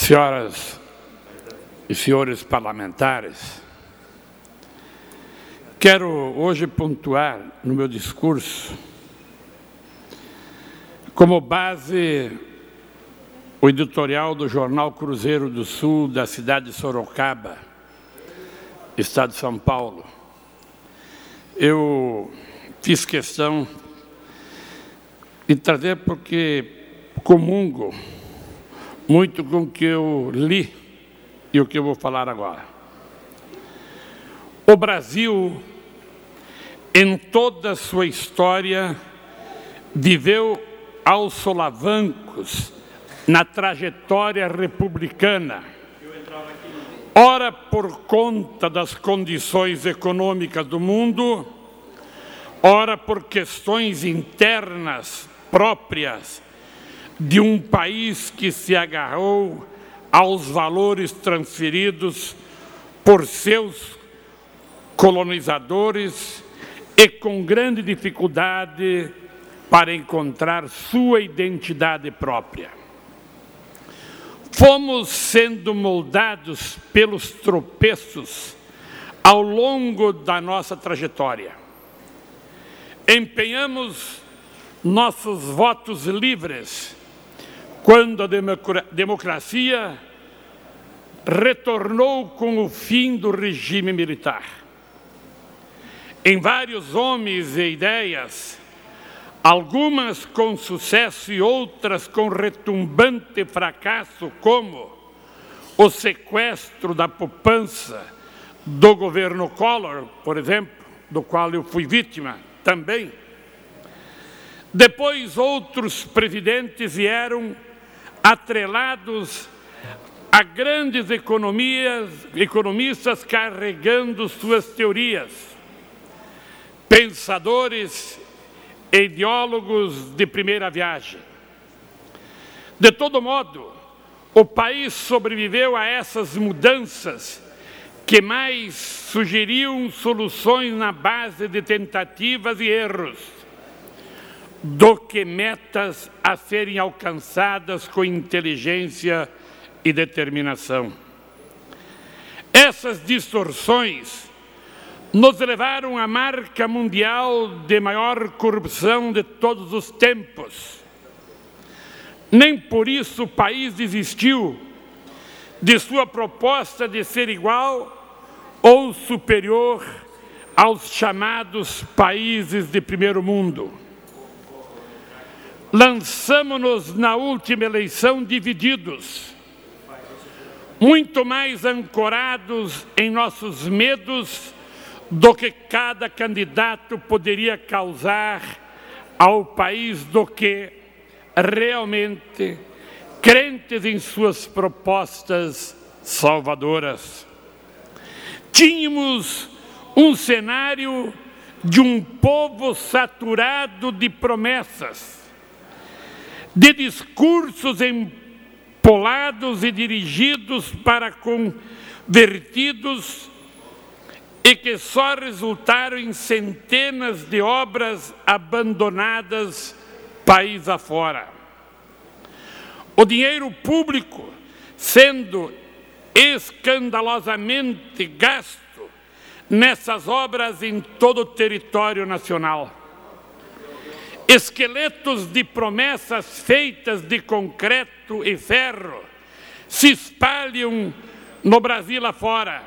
Senhoras e senhores parlamentares, quero hoje pontuar no meu discurso como base o editorial do jornal Cruzeiro do Sul, da cidade de Sorocaba, estado de São Paulo. Eu fiz questão de trazer porque comungo muito com o que eu li e o que eu vou falar agora. O Brasil, em toda a sua história, viveu aos solavancos na trajetória republicana, ora por conta das condições econômicas do mundo, ora por questões internas próprias de um país que se agarrou aos valores transferidos por seus colonizadores e com grande dificuldade para encontrar sua identidade própria. Fomos sendo moldados pelos tropeços ao longo da nossa trajetória. Empenhamos nossos votos livres quando a democracia retornou com o fim do regime militar. Em vários homens e ideias, algumas com sucesso e outras com retumbante fracasso, como o sequestro da poupança do governo Collor, por exemplo, do qual eu fui vítima também. Depois, outros presidentes vieram atrelados a grandes economistas carregando suas teorias, pensadores e ideólogos de primeira viagem. De todo modo, o país sobreviveu a essas mudanças que mais sugeriam soluções na base de tentativas e erros, do que metas a serem alcançadas com inteligência e determinação. Essas distorções nos levaram à marca mundial de maior corrupção de todos os tempos. Nem por isso o país desistiu de sua proposta de ser igual ou superior aos chamados países de primeiro mundo. Lançamo-nos na última eleição divididos, muito mais ancorados em nossos medos do que cada candidato poderia causar ao país, do que realmente crentes em suas propostas salvadoras. Tínhamos um cenário de um povo saturado de promessas, de discursos empolados e dirigidos para convertidos e que só resultaram em centenas de obras abandonadas país afora. O dinheiro público sendo escandalosamente gasto nessas obras em todo o território nacional. Esqueletos de promessas feitas de concreto e ferro se espalham no Brasil afora,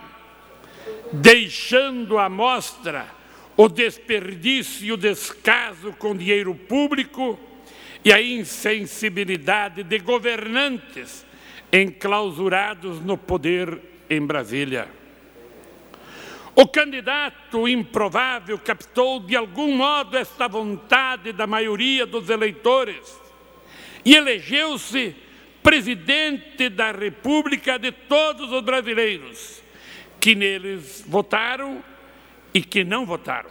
deixando à mostra o desperdício e o descaso com dinheiro público e a insensibilidade de governantes enclausurados no poder em Brasília. O candidato improvável captou de algum modo esta vontade da maioria dos eleitores e elegeu-se presidente da República de todos os brasileiros, que neles votaram e que não votaram.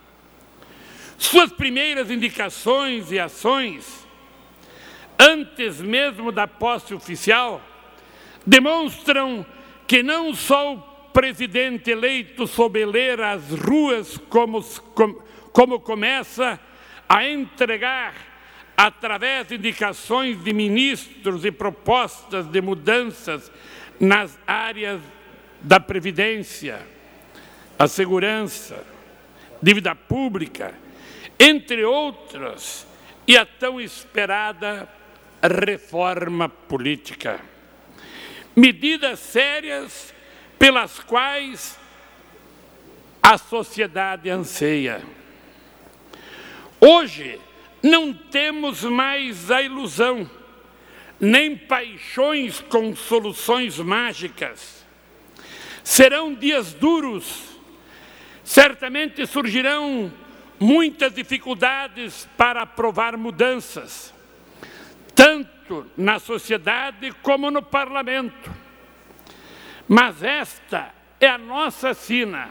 Suas primeiras indicações e ações, antes mesmo da posse oficial, demonstram que não só o presidente eleito soube ler as ruas como começa a entregar através de indicações de ministros e propostas de mudanças nas áreas da Previdência, a segurança, dívida pública, entre outras, e a tão esperada reforma política. Medidas sérias pelas quais a sociedade anseia. Hoje, não temos mais a ilusão, nem paixões com soluções mágicas. Serão dias duros, certamente surgirão muitas dificuldades para aprovar mudanças, tanto na sociedade como no parlamento. Mas esta é a nossa sina,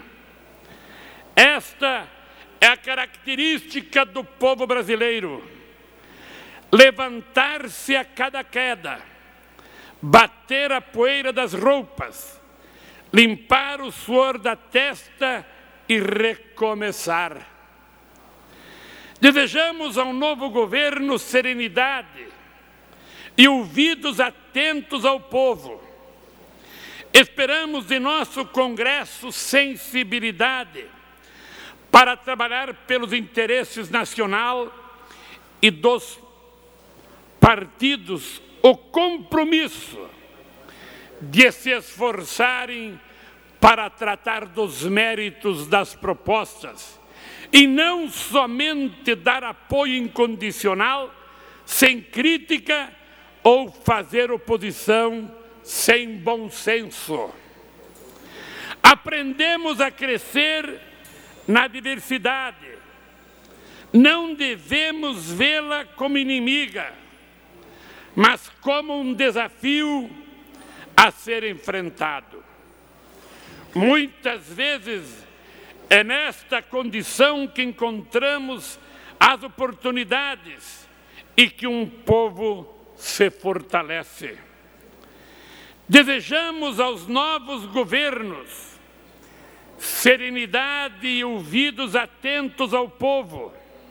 esta é a característica do povo brasileiro: levantar-se a cada queda, bater a poeira das roupas, limpar o suor da testa e recomeçar. Desejamos ao novo governo serenidade e ouvidos atentos ao povo. Esperamos de nosso Congresso sensibilidade para trabalhar pelos interesses nacional e dos partidos o compromisso de se esforçarem para tratar dos méritos das propostas e não somente dar apoio incondicional, sem crítica, ou fazer oposição sem bom senso. Aprendemos a crescer na diversidade. Não devemos vê-la como inimiga, mas como um desafio a ser enfrentado. Muitas vezes é nesta condição que encontramos as oportunidades e que um povo se fortalece. Desejamos aos novos governos serenidade e ouvidos atentos ao povo.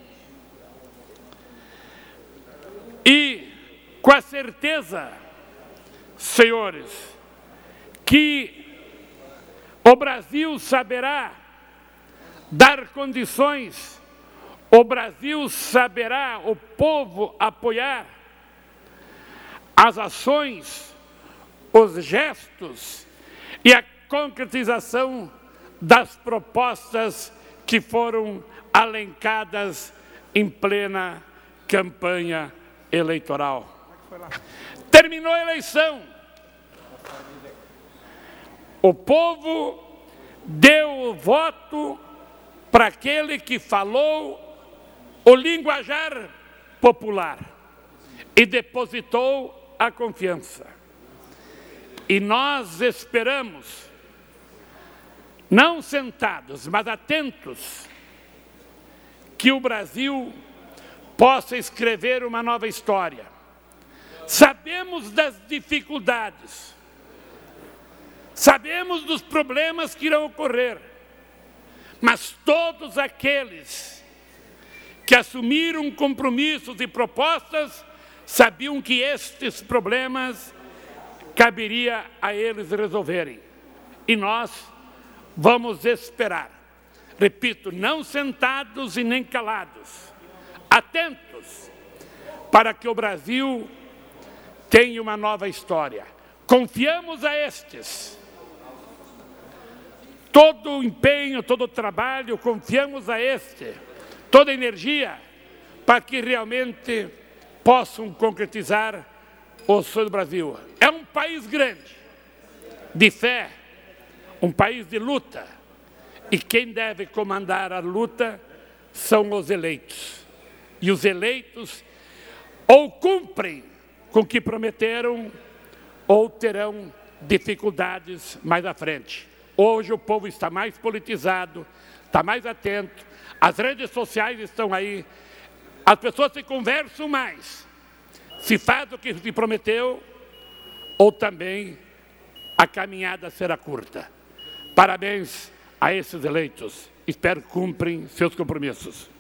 E com a certeza, senhores, que o Brasil saberá dar condições, o Brasil saberá, o povo, apoiar as ações, os gestos e a concretização das propostas que foram alencadas em plena campanha eleitoral. Terminou a eleição. O povo deu o voto para aquele que falou o linguajar popular e depositou a confiança. E nós esperamos, não sentados, mas atentos, que o Brasil possa escrever uma nova história. Sabemos das dificuldades, sabemos dos problemas que irão ocorrer, mas todos aqueles que assumiram compromissos e propostas sabiam que estes problemas caberia a eles resolverem. E nós vamos esperar, repito, não sentados e nem calados, atentos para que o Brasil tenha uma nova história. Confiamos a estes todo o empenho, todo o trabalho, confiamos a toda a energia, para que realmente possam concretizar o sonho do Brasil. É um país grande, de fé, um país de luta, e quem deve comandar a luta são os eleitos. E os eleitos ou cumprem com o que prometeram, ou terão dificuldades mais à frente. Hoje o povo está mais politizado, está mais atento, as redes sociais estão aí, as pessoas se conversam mais, se faz o que se prometeu, ou também a caminhada será curta. Parabéns a esses eleitos, espero que cumprem seus compromissos.